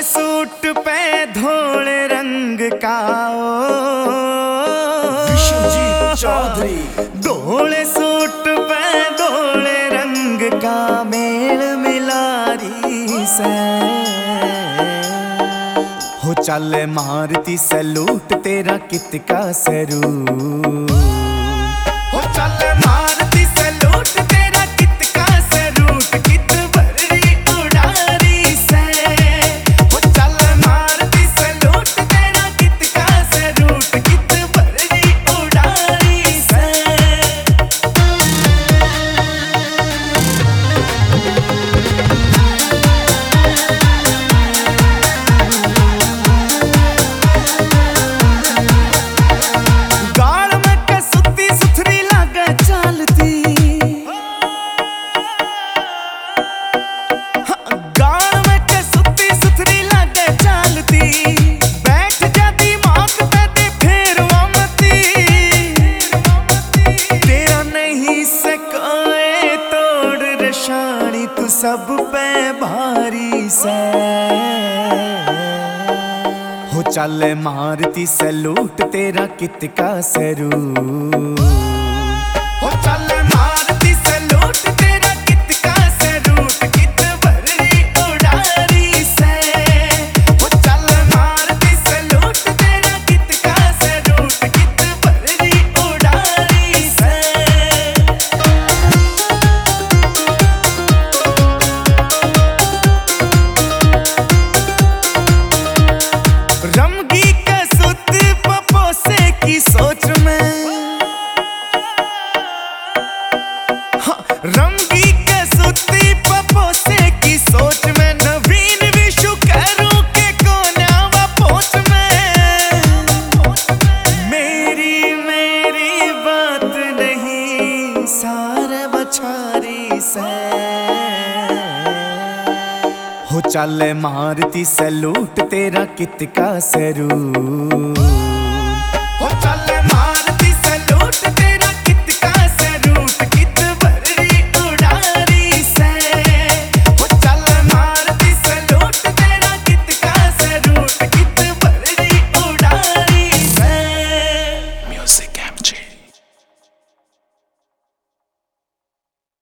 Suit पे धोले रंग का विश्वजीत चौधरी। धोले सूट पे धोले रंग का मेल मिलारी से हो चल मारती सैलूट तेरा कितका सरूर हो चल मारती सैलूट तेरा कितका सरूट कित भरी उड़ारी से हो चल मारती सैलूट तेरा कितका सरूट कित भरी उड़ारी से। तू सब पे भारी से हो चल मारती सैलूट तेरा कितका सरूर हो चल मारती सैलूट तेरा कितका सरूट कित भरी उड़ारी से हो चल मारती सैलूट तेरा कितका सरूट कित भरी उड़ारी से। रमगी कसुत पपोसे की सोच में रमगी कसुती पपोसे की सोच में नवीन विशु करूं के कोन्यावा पोच में मेरी बात नहीं सारे बछारी से हो चल मारती सैलूट तेरा कितका सरूर हो चल मार